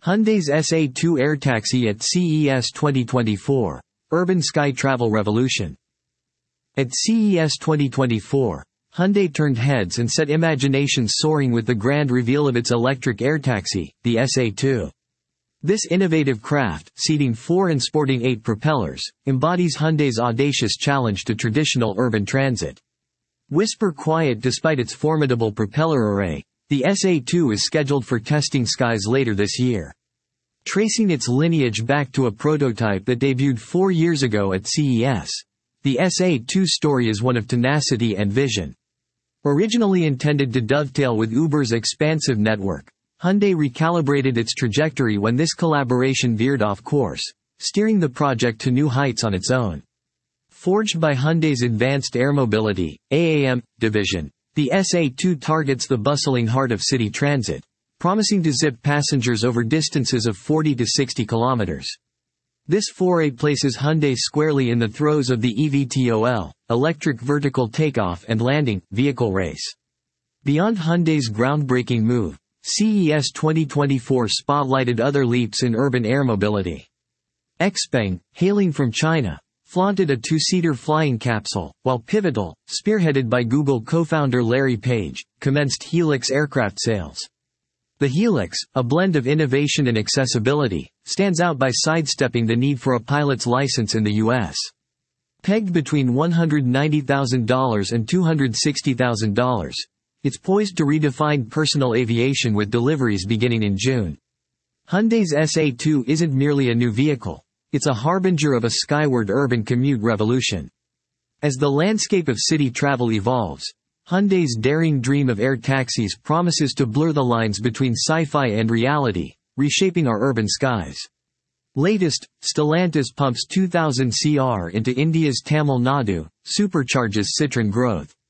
Hyundai's SA2 Air Taxi at CES 2024. Urban Sky Travel Revolution. At CES 2024, Hyundai turned heads and set imaginations soaring with the grand reveal of its electric air taxi, the SA2. This innovative craft, seating 4 and sporting 8 propellers, embodies Hyundai's audacious challenge to traditional urban transit. Whisper quiet despite its formidable propeller array, the SA2 is scheduled for testing skies later this year. Tracing its lineage back to a prototype that debuted 4 years ago at CES, the SA2 story is one of tenacity and vision. Originally intended to dovetail with Uber's expansive network, Hyundai recalibrated its trajectory when this collaboration veered off course, steering the project to new heights on its own. Forged by Hyundai's Advanced Air Mobility (AAM) division, the SA2 targets the bustling heart of city transit, promising to zip passengers over distances of 40 to 60 kilometers. This foray places Hyundai squarely in the throes of the EVTOL, electric vertical takeoff and landing, vehicle race. Beyond Hyundai's groundbreaking move, CES 2024 spotlighted other leaps in urban air mobility. XPeng, hailing from China, flaunted a 2-seater flying capsule, while Pivotal, spearheaded by Google co-founder Larry Page, commenced Helix aircraft sales. The Helix, a blend of innovation and accessibility, stands out by sidestepping the need for a pilot's license in the U.S. Pegged between $190,000 and $260,000, it's poised to redefine personal aviation with deliveries beginning in June. Hyundai's SA2 isn't merely a new vehicle. It's a harbinger of a skyward urban commute revolution. As the landscape of city travel evolves, Hyundai's daring dream of air taxis promises to blur the lines between sci-fi and reality, reshaping our urban skies. Latest, Stellantis pumps 2000 CR into India's Tamil Nadu, supercharges Citroën growth.